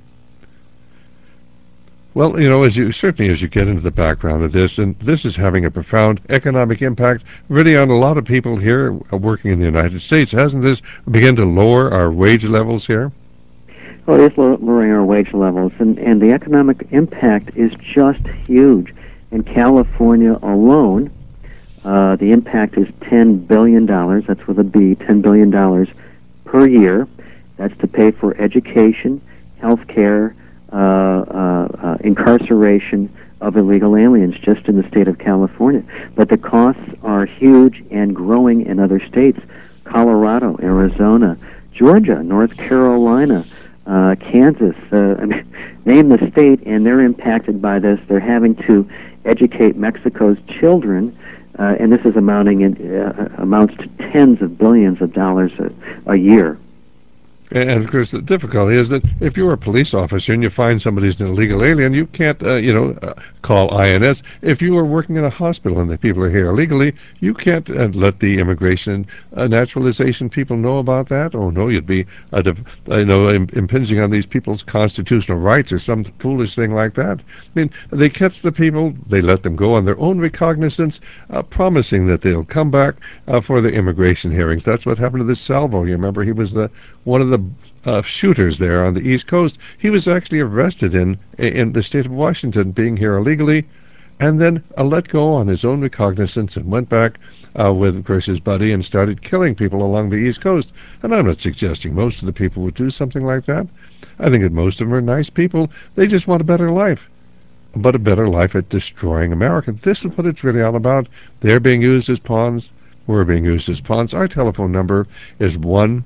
Well, as you get into the background of this, and this is having a profound economic impact really on a lot of people here working in the United States. Hasn't this begun to lower our wage levels here? Well, it is lowering our wage levels, and the economic impact is just huge. In California alone, the impact is $10 billion, that's with a B, $10 billion per year. That's to pay for education, health care, incarceration of illegal aliens just in the state of California. But the costs are huge and growing in other states: Colorado, Arizona, Georgia, North Carolina, Kansas. Name the state, and they're impacted by this. They're having to educate Mexico's children, and this is amounts to tens of billions of dollars a year. And of course, the difficulty is that if you're a police officer and you find somebody's an illegal alien, you can't, call INS. If you are working in a hospital and the people are here illegally, you can't let the immigration naturalization people know about that. Oh no, you'd be, impinging on these people's constitutional rights or some foolish thing like that. I mean, they catch the people, they let them go on their own recognizance, promising that they'll come back for the immigration hearings. That's what happened to this Salvo. You remember he was one of the shooters there on the East Coast. He was actually arrested in the state of Washington, being here illegally, and then let go on his own recognizance and went back with, of course, his buddy and started killing people along the East Coast. And I'm not suggesting most of the people would do something like that. I think that most of them are nice people. They just want a better life. But a better life at destroying America. This is what it's really all about. They're being used as pawns. We're being used as pawns. Our telephone number is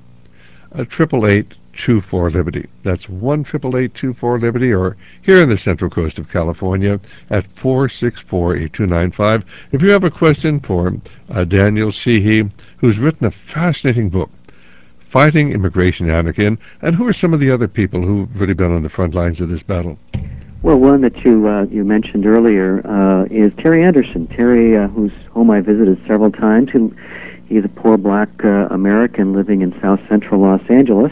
1-888-24-LIBERTY. That's 1-888-24-LIBERTY, or here in the Central Coast of California at 464-8295. If you have a question for Daniel Sheehy, who's written a fascinating book, Fighting Immigration Anarchy, and who are some of the other people who've really been on the front lines of this battle? Well, one that you mentioned earlier is Terry Anderson. Terry, whose home I visited several times. He's a poor black American living in South Central Los Angeles.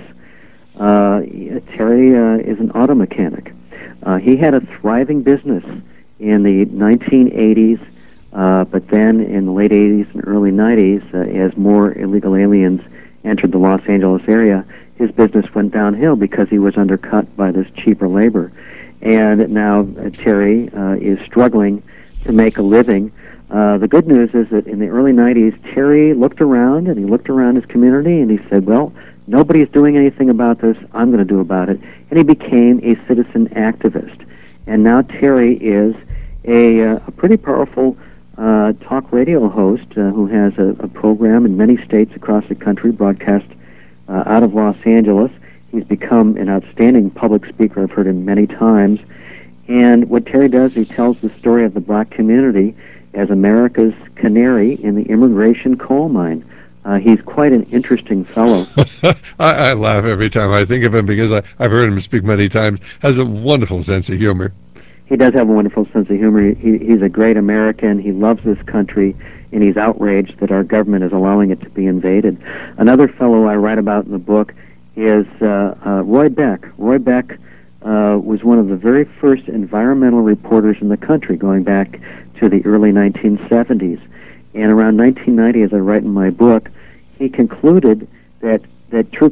Terry is an auto mechanic. He had a thriving business in the 1980s, but then in the late 80s and early 90s, as more illegal aliens entered the Los Angeles area, his business went downhill because he was undercut by this cheaper labor. And now Terry is struggling to make a living. The good news is that in the early 90s, Terry looked around, and he looked around his community, and he said, well, nobody's doing anything about this. I'm going to do about it. And he became a citizen activist. And now Terry is a pretty powerful talk radio host who has a program in many states across the country, broadcast out of Los Angeles. He's become an outstanding public speaker. I've heard him many times. And what Terry does, he tells the story of the black community as America's canary in the immigration coal mine. He's quite an interesting fellow. I laugh every time I think of him because I've heard him speak many times. Has a wonderful sense of humor. He does have a wonderful sense of humor. He's a great American. He loves this country, and he's outraged that our government is allowing it to be invaded. Another fellow I write about in the book is Roy Beck. Roy Beck was one of the very first environmental reporters in the country, going back to the early 1970s. And around 1990, as I write in my book, he concluded that true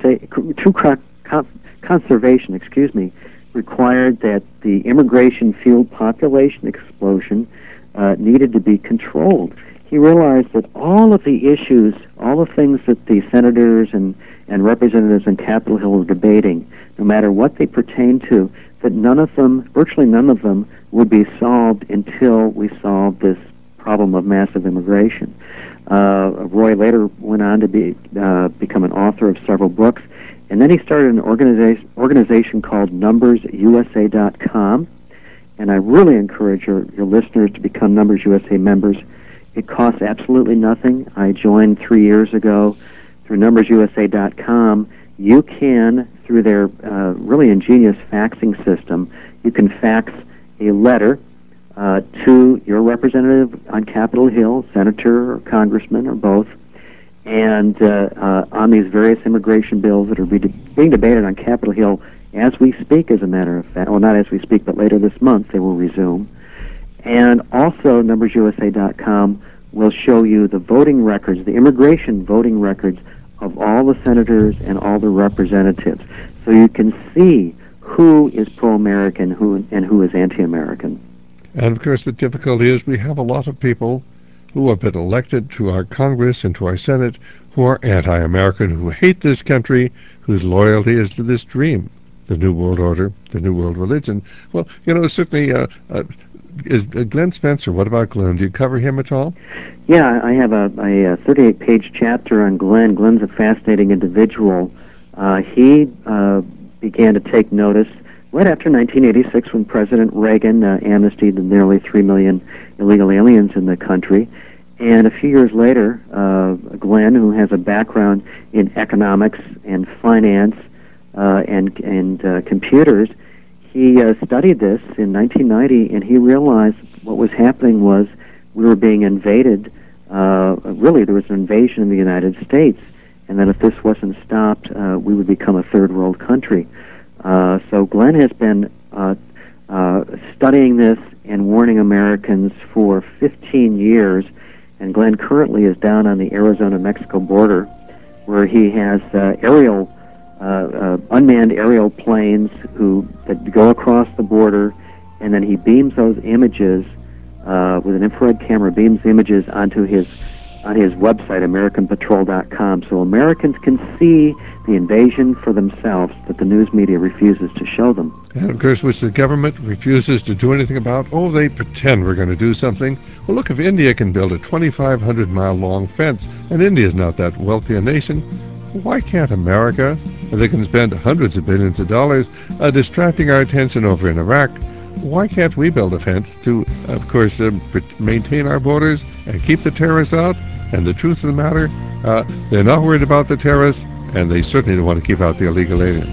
conservation, required that the immigration field population explosion needed to be controlled. He realized that all of the issues, all the things that the senators and representatives on Capitol Hill were debating, no matter what they pertain to, that virtually none of them, would be solved until we solved this problem of massive immigration. Roy later went on to become an author of several books, and then he started an organization called NumbersUSA.com, and I really encourage your listeners to become Numbers USA members. It costs absolutely nothing. I joined 3 years ago through NumbersUSA.com. You can, through their really ingenious faxing system, you can fax a letter to your representative on Capitol Hill, senator or congressman or both, and on these various immigration bills that are being debated on Capitol Hill as we speak, as a matter of fact. Well, not as we speak, but later this month they will resume. And also, NumbersUSA.com will show you the voting records, the immigration voting records of all the senators and all the representatives. So you can see who is pro-American and who is anti-American. And, of course, the difficulty is we have a lot of people who have been elected to our Congress and to our Senate who are anti-American, who hate this country, whose loyalty is to this dream, the New World Order, the New World Religion. Well, certainly, is Glenn Spencer, what about Glenn? Do you cover him at all? Yeah, I have a 38-page chapter on Glenn. Glenn's a fascinating individual. He began to take notice right after 1986 when President Reagan amnestied the nearly 3 million illegal aliens in the country. And a few years later, Glenn, who has a background in economics and finance and computers, he studied this in 1990, and he realized what was happening was we were being invaded. Really, there was an invasion in the United States, and that if this wasn't stopped, we would become a third world country. So Glenn has been studying this and warning Americans for 15 years, and Glenn currently is down on the Arizona-Mexico border, where he has unmanned aerial planes that go across the border, and then he beams those images with an infrared camera, beams images on his website, AmericanPatrol.com, so Americans can see the invasion for themselves that the news media refuses to show them. And of course, which the government refuses to do anything about. Oh, they pretend we're going to do something. Well, look, if India can build a 2,500-mile-long fence, and India's not that wealthy a nation, why can't America? They can spend hundreds of billions of dollars distracting our attention over in Iraq. Why can't we build a fence to, of course, maintain our borders and keep the terrorists out? And the truth of the matter, they're not worried about the terrorists, and they certainly don't want to keep out the illegal aliens.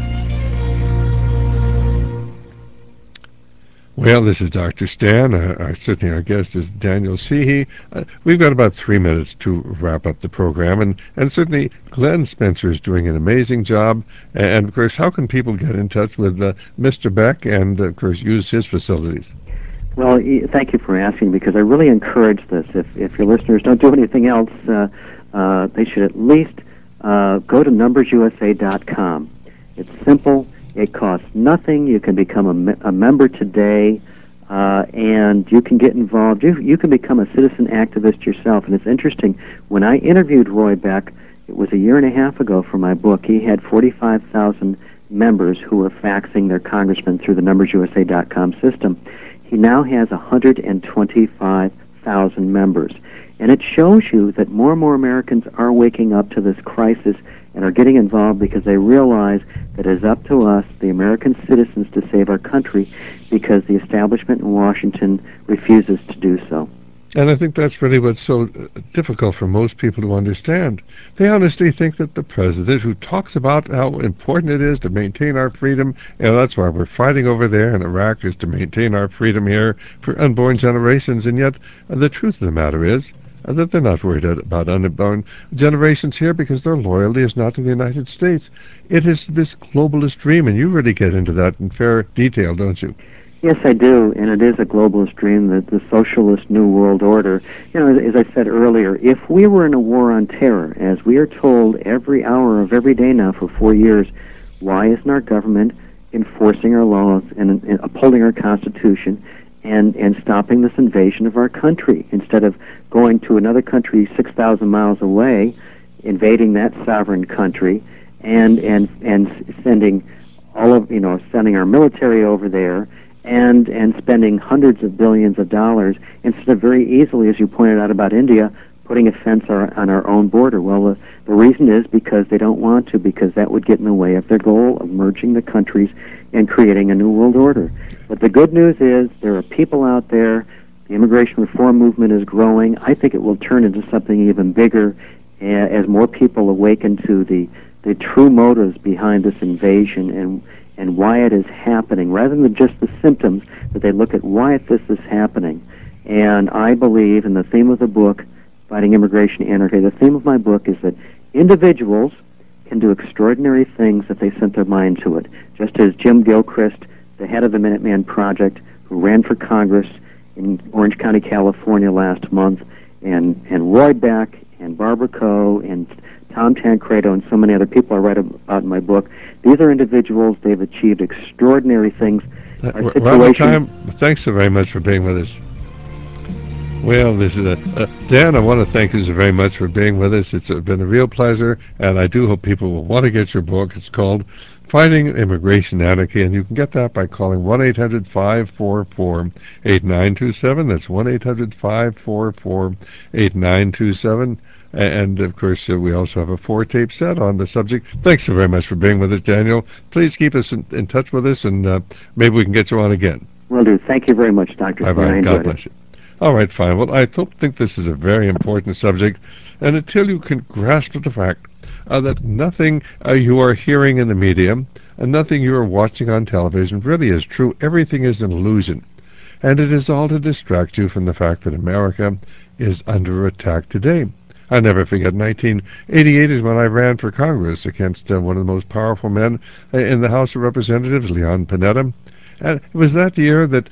Well, this is Dr. Stan. Certainly our guest is Daniel Sheehy. We've got about 3 minutes to wrap up the program, and certainly Glenn Spencer is doing an amazing job. And, of course, how can people get in touch with Mr. Beck and, of course, use his facilities? Well, thank you for asking, because I really encourage this. If your listeners don't do anything else, they should at least go to numbersusa.com. It's simple. It costs nothing. You can become a member today, and you can get involved. You can become a citizen activist yourself. And it's interesting, when I interviewed Roy Beck, it was a year and a half ago for my book, he had 45,000 members who were faxing their congressman through the numbersusa.com system. He now has 125,000 members. And it shows you that more and more Americans are waking up to this crisis and are getting involved because they realize that it is up to us, the American citizens, to save our country, because the establishment in Washington refuses to do so. And I think that's really what's so difficult for most people to understand. They honestly think that the president, who talks about how important it is to maintain our freedom, and that's why we're fighting over there in Iraq, is to maintain our freedom here for unborn generations, and yet the truth of the matter is that they're not worried about unborn generations here because their loyalty is not to the United States. It is this globalist dream, and you really get into that in fair detail, don't you? Yes, I do, and it is a globalist dream, the socialist New World Order. You know, as I said earlier, if we were in a war on terror, as we are told every hour of every day now for 4 years, why isn't our government enforcing our laws and upholding our Constitution and stopping this invasion of our country, instead of going to another country 6,000 miles away, invading that sovereign country, and sending sending our military over there, and spending hundreds of billions of dollars, instead of very easily, as you pointed out about India, putting a fence on our own border. Well, the reason is because they don't want to, because that would get in the way of their goal of merging the countries and creating a new world order. But the good news is there are people out there. The immigration reform movement is growing. I think it will turn into something even bigger as more people awaken to the true motives behind this invasion and why it is happening, rather than just the symptoms, that they look at why this is happening. And I believe, in the theme of the book, Fighting Immigration Anarchy, the theme of my book is that individuals can do extraordinary things if they set their mind to it. Just as Jim Gilchrist, the head of the Minuteman Project, who ran for Congress in Orange County, California last month, and Roy Beck and Barbara Coe and Tom Tancredo and so many other people I write about in my book, these are individuals. They've achieved extraordinary things. We're out of time. Thanks so very much for being with us. Well, this is Dan, I want to thank you so very much for being with us. It's been a real pleasure, and I do hope people will want to get your book. It's called Fighting Immigration Anarchy, and you can get that by calling 1-800-544-8927. That's 1-800-544-8927. And, of course, we also have a 4-tape set on the subject. Thanks so very much for being with us, Daniel. Please keep us in touch with us, and maybe we can get you on again. Will do. Thank you very much, Dr. Bye-bye. God bless you. All right, fine. Well, I think this is a very important subject, and until you can grasp the fact that nothing you are hearing in the media and nothing you are watching on television really is true, everything is an illusion. And it is all to distract you from the fact that America is under attack today. I never forget, 1988 is when I ran for Congress against one of the most powerful men in the House of Representatives, Leon Panetta. And it was that year that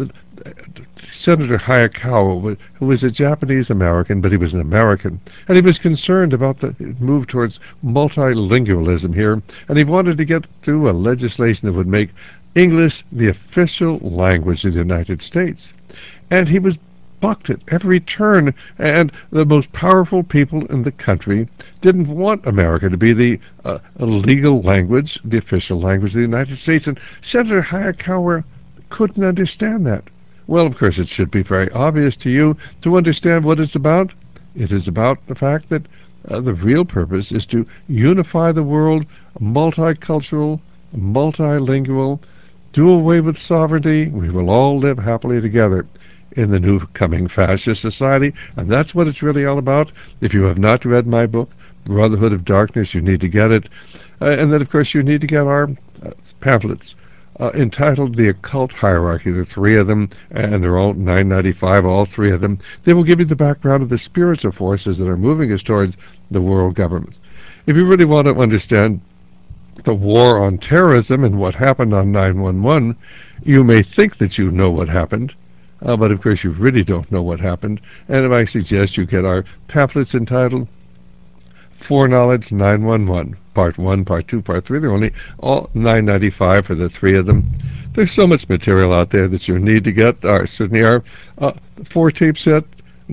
Senator Hayakawa, who was a Japanese American, but he was an American, and he was concerned about the move towards multilingualism here, and he wanted to get through a legislation that would make English the official language of the United States. And he was bucked at every turn, and the most powerful people in the country didn't want America to be the legal language, the official language of the United States, and Senator Hayakawa couldn't understand that. Well, of course, it should be very obvious to you to understand what it's about. It is about the fact that the real purpose is to unify the world, multicultural, multilingual, do away with sovereignty. We will all live happily together in the new coming fascist society, and that's what it's really all about. If you have not read my book, Brotherhood of Darkness, you need to get it. And then, of course, you need to get our pamphlets entitled The Occult Hierarchy. There are three of them, and they're all $9.95, all three of them. They will give you the background of the spiritual forces that are moving us towards the world government. If you really want to understand the war on terrorism and what happened on 9/11, you may think that you know what happened, but of course you really don't know what happened. And I suggest you get our pamphlets entitled Foreknowledge 9/11, Part 1, Part 2, Part 3. They're only all $9.95 for the three of them. There's so much material out there that you need to get. Certainly our 4-tape set,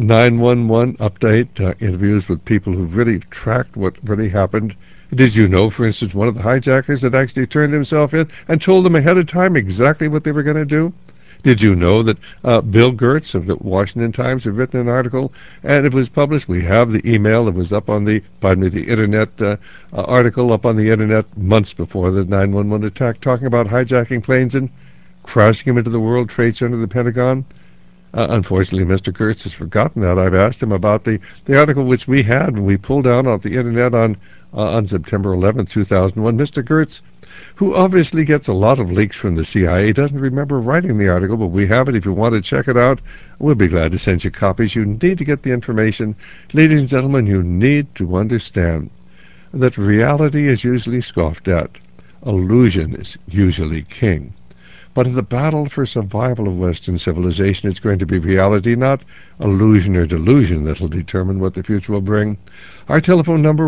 9/11 update, interviews with people who've really tracked what really happened. Did you know, for instance, one of the hijackers had actually turned himself in and told them ahead of time exactly what they were going to do? Did you know that Bill Gertz of the Washington Times had written an article, and it was published? We have the email that was up on the internet article up on the internet months before the 9/11 attack, talking about hijacking planes and crashing them into the World Trade Center, the Pentagon. Unfortunately, Mr. Gertz has forgotten that. I've asked him about the article which we had when we pulled down off the internet on September 11th, 2001. Mr. Gertz, who obviously gets a lot of leaks from the CIA, doesn't remember writing the article, but we have it. If you want to check it out, we'll be glad to send you copies. You need to get the information. Ladies and gentlemen, you need to understand that reality is usually scoffed at. Illusion is usually king. But in the battle for survival of Western civilization, it's going to be reality, not illusion or delusion, that will determine what the future will bring. Our telephone number,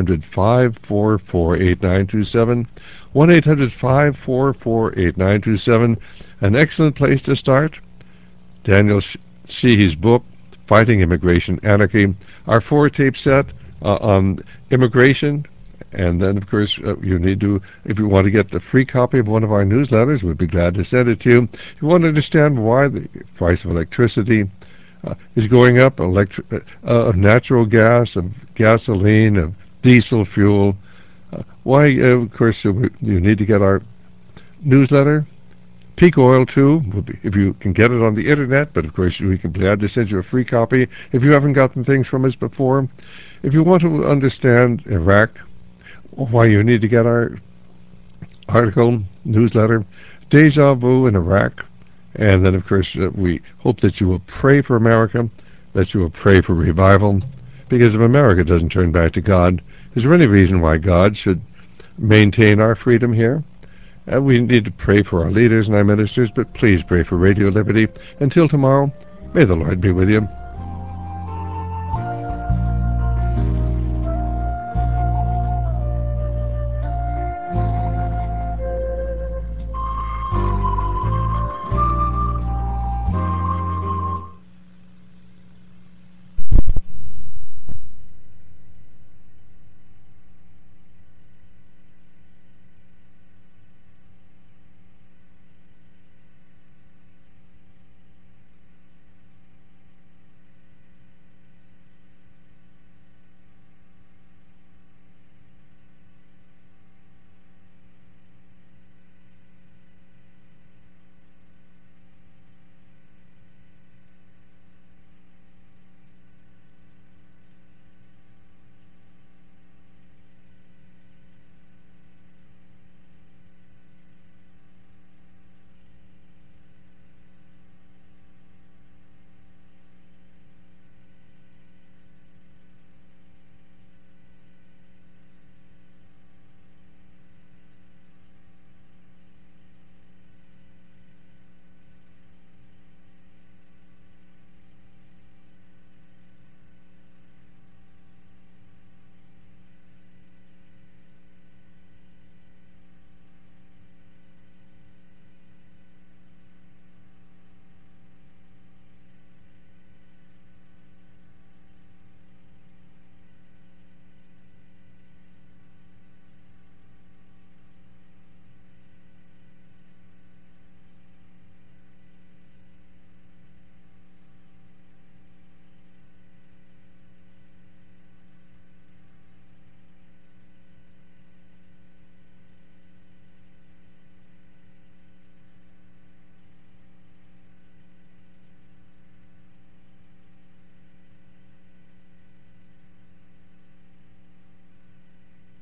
1-800-544-8927, 1-800-544-8927. An excellent place to start. Daniel Sheehy's book, Fighting Immigration Anarchy. Our 4-tape set on immigration. And then, of course, you need to, if you want to get the free copy of one of our newsletters, we'd be glad to send it to you. If you want to understand why the price of electricity is going up, of natural gas, of gasoline, of diesel fuel, why, of course, you need to get our newsletter. Peak Oil, too, if you can get it on the internet, but of course we can be glad to send you a free copy if you haven't gotten things from us before. If you want to understand Iraq, why you need to get our article, newsletter, Deja Vu in Iraq. And then, of course, we hope that you will pray for America, that you will pray for revival, because if America doesn't turn back to God, is there any reason why God should maintain our freedom here? We need to pray for our leaders and our ministers, but please pray for Radio Liberty. Until tomorrow, may the Lord be with you.